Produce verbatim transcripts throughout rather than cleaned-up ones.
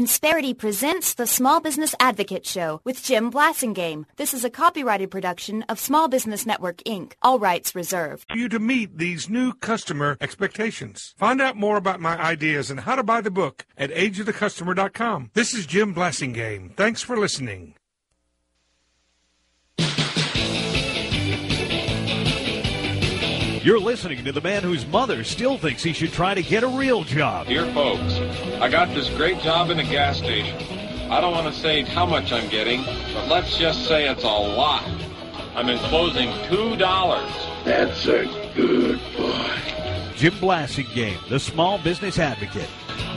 Insperity presents the Small Business Advocate Show with Jim Blasingame. This is a copyrighted production of Small Business Network, Incorporated. All rights reserved. For you to meet these new customer expectations. Find out more about my ideas and how to buy the book at age of the customer dot com. This is Jim Blasingame. Thanks for listening. You're listening to the man whose mother still thinks he should try to get a real job. Dear folks, I got this great job in a gas station. I don't want to say how much I'm getting, but let's just say it's a lot. I'm enclosing two dollars. That's a good boy. Jim Blasingame, the Small Business Advocate.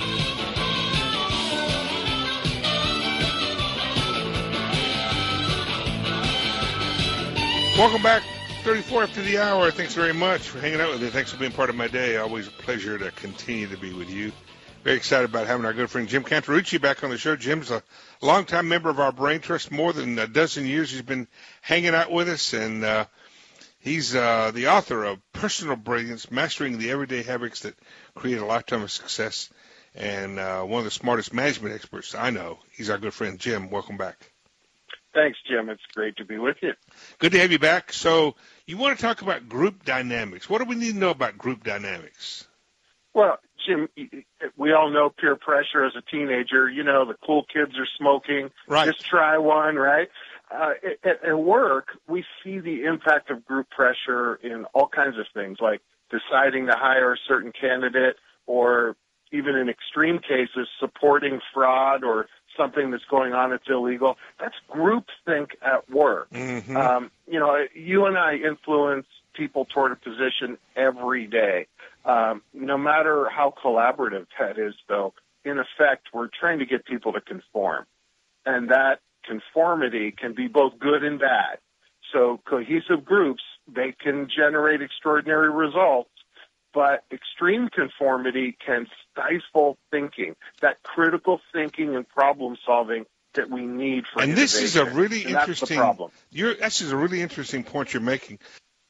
Welcome back. thirty-four after the hour. Thanks very much for hanging out with me. Thanks for being part of my day. Always a pleasure to continue to be with you. Very excited about having our good friend Jim Cantarucci back on the show. Jim's a longtime member of our Brain Trust. More than a dozen years he's been hanging out with us, and uh, he's uh, the author of Personal Brilliance, Mastering the Everyday Habits That Create a Lifetime of Success, and uh, one of the smartest management experts I know. He's our good friend Jim. Welcome back. Thanks, Jim. It's great to be with you. Good to have you back. So you want to talk about group dynamics. What do we need to know about group dynamics? Well, Jim, we all know peer pressure as a teenager. You know, the cool kids are smoking. Right. Just try one, right? Uh, at, at work, we see the impact of group pressure in all kinds of things, like deciding to hire a certain candidate, or even in extreme cases, supporting fraud or something that's going on that's illegal. That's groupthink at work. Mm-hmm. Um, you know, you and I influence people toward a position every day. Um, no matter how collaborative that is, though, in effect, we're trying to get people to conform. And that conformity can be both good and bad. So cohesive groups, they can generate extraordinary results, but extreme conformity can stifle thinking, that critical thinking and problem solving that we need for and innovation. this is a really and interesting. That's the problem. You're, this is a really interesting point you're making,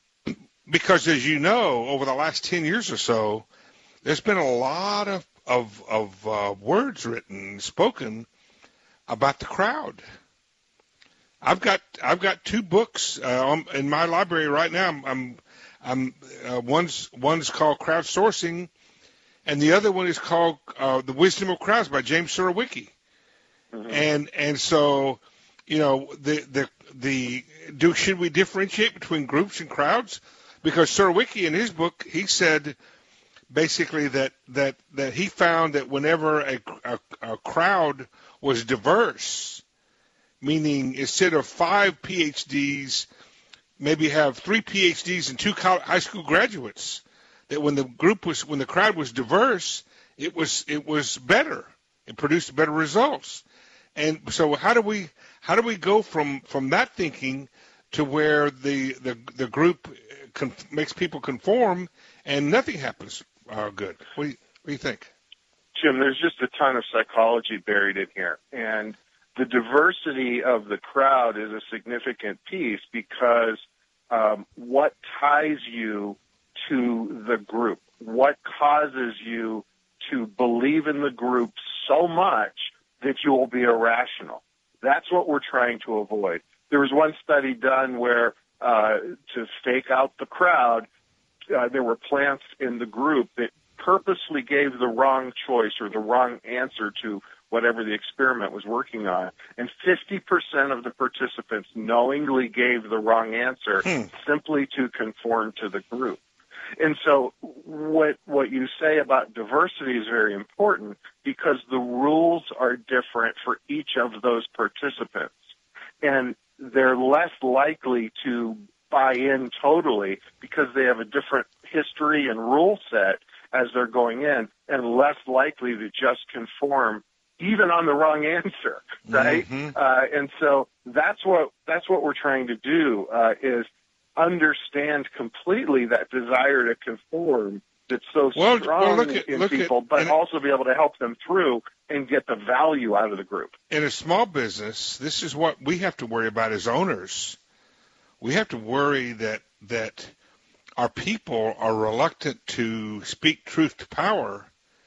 because as you know, over the last ten years or so, there's been a lot of of, of uh, words written, spoken about the crowd. I've got I've got two books uh, in my library right now. I'm, I'm Um, uh, one's one's called Crowdsourcing, and the other one is called uh, The Wisdom of Crowds by James Surowiecki. Mm-hmm. And and so, you know, the the the do should we differentiate between groups and crowds? Because Surowiecki in his book, he said basically that that, that he found that whenever a, a, a crowd was diverse, meaning instead of five P H Ds, maybe have three P H Ds and two high school graduates, that when the group was, when the crowd was diverse, it was, it was better. It produced better results. And so how do we, how do we go from, from that thinking to where the, the, the group con- makes people conform and nothing happens uh, good? What do, you, what do you think? Jim, there's just a ton of psychology buried in here. And the diversity of the crowd is a significant piece, because um, what ties you to the group, what causes you to believe in the group so much that you will be irrational. That's what we're trying to avoid. There was one study done where uh, to fake out the crowd, uh, there were plants in the group that purposely gave the wrong choice or the wrong answer to whatever the experiment was working on, and fifty percent of the participants knowingly gave the wrong answer hmm. simply to conform to the group. And so what what you say about diversity is very important, because the rules are different for each of those participants, and they're less likely to buy in totally because they have a different history and rule set as they're going in, and less likely to just conform even on the wrong answer, right? Mm-hmm. Uh, and so that's what that's what we're trying to do, uh, is understand completely that desire to conform that's so well, strong well, look at, in look people, at, but also be able to help them through and get the value out of the group. In a small business, this is what we have to worry about as owners. We have to worry that that our people are reluctant to speak truth to power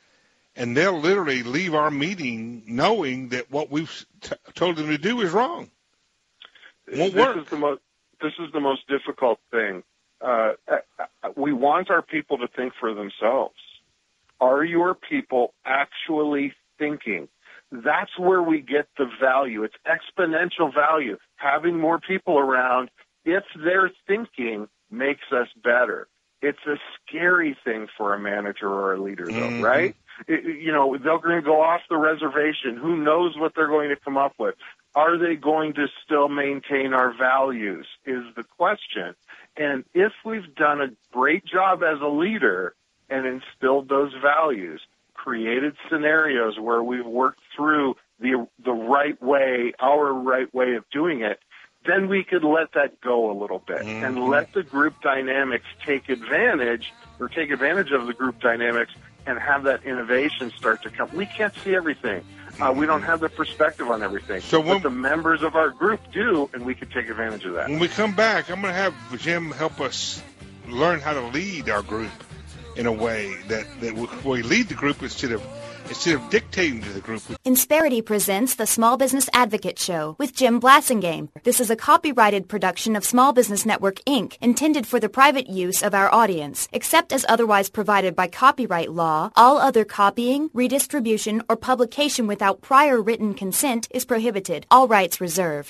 and they'll literally leave our meeting knowing that what we've t- told them to do is wrong. It won't this work. Is the most, this is the most difficult thing. Uh, we want our people to think for themselves. Are your people actually thinking? That's where we get the value. It's exponential value. Having more people around, if they're thinking, makes us better. It's a scary thing for a manager or a leader, though, mm-hmm. right? It, you know, they're going to go off the reservation. Who knows what they're going to come up with? Are they going to still maintain our values is the question. And if we've done a great job as a leader and instilled those values, created scenarios where we've worked through the the right way, our right way of doing it, then we could let that go a little bit mm-hmm. and let the group dynamics take advantage or take advantage of the group dynamics and have that innovation start to come. We can't see everything. Uh, we don't have the perspective on everything. So when, but the members of our group do, and we can take advantage of that. When we come back, I'm going to have Jim help us learn how to lead our group in a way that, that we lead the group instead of instead of dictating to the group. Insperity presents the Small Business Advocate Show with Jim Blassingame. This is a copyrighted production of Small Business Network, Incorporated, intended for the private use of our audience. Except as otherwise provided by copyright law, all other copying, redistribution, or publication without prior written consent is prohibited. All rights reserved.